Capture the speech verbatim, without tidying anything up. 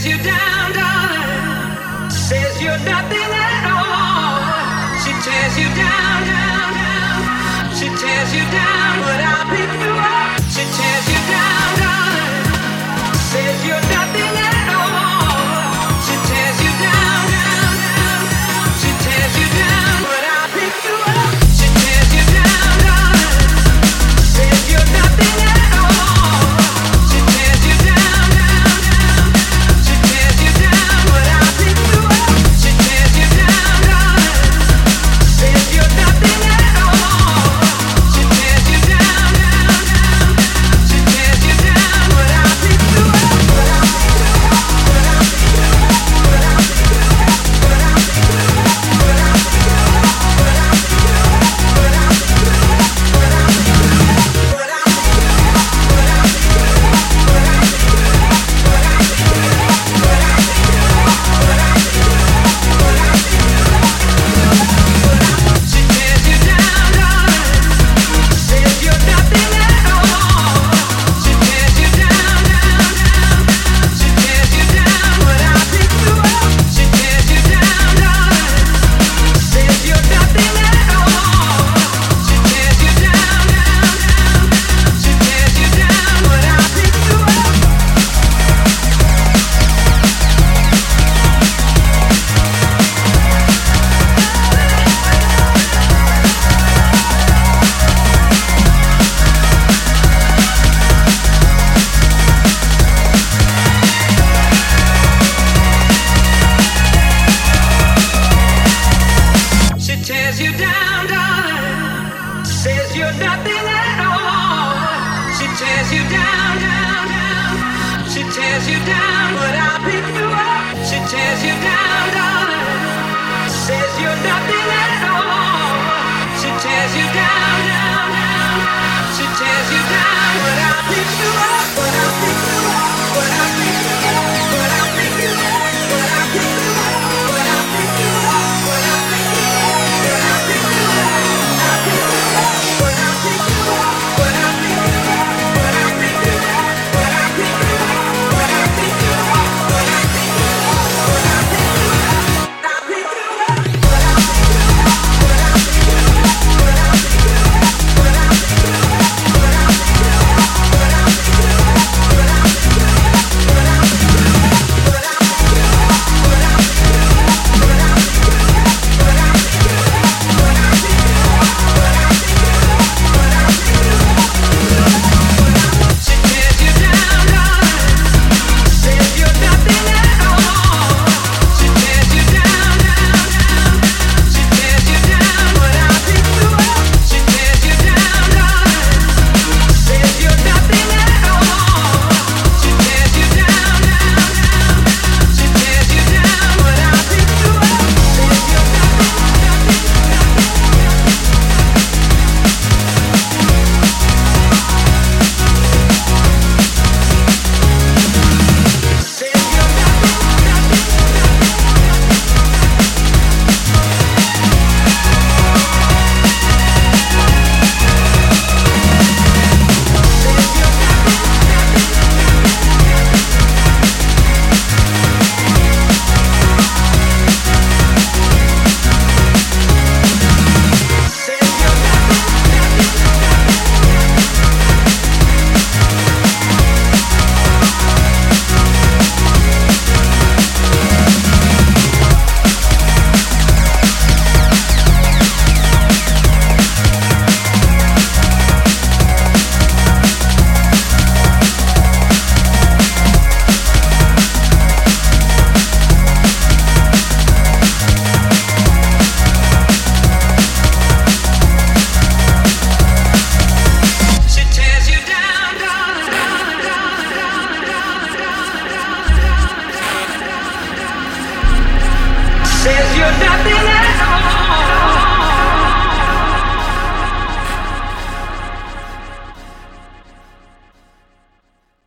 tears you down, darling. Says you're nothing at all. She tears you down, down, down. She tears you down, but I'll pick you up. She tears you down, darling. Says you're nothing at all. She tears you down, down, down. She tears you down, but I'll pick you up. She tears you down, darling. Says you're nothing at all. She tears you down, down, down. She tears you down, but I'll pick you up. She tears you down, darling. Says you're nothing at all. She tears you down, down, down. She tears you down, but I'll pick you up. But I'll pick you up. But I'll pick you up. But I'll pick you up. But I'll pick you up. But I'll pick you up. But I'll pick you up. But I'll pick you up. But I'll pick you up. But I'll pick you up. But I'll pick you up. But I'll pick you up. But I'll pick you up. But I'll pick you up. But I'll pick you up. But I'll pick you up. She tears you down, darling. Says you're nothing at all. She tears you down, down, down. She tears you down, but I'll pick you up. She tears you down, darling. Says you're nothing at all. She tears you down, down, down. She tears you down, but I'll pick you up. She tears you down, darling. Says you're nothing at all. She tears you down, down, down. She tears you down, but I'll pick you up. She tears you down, darling. Says you're nothing at all. She tears you down.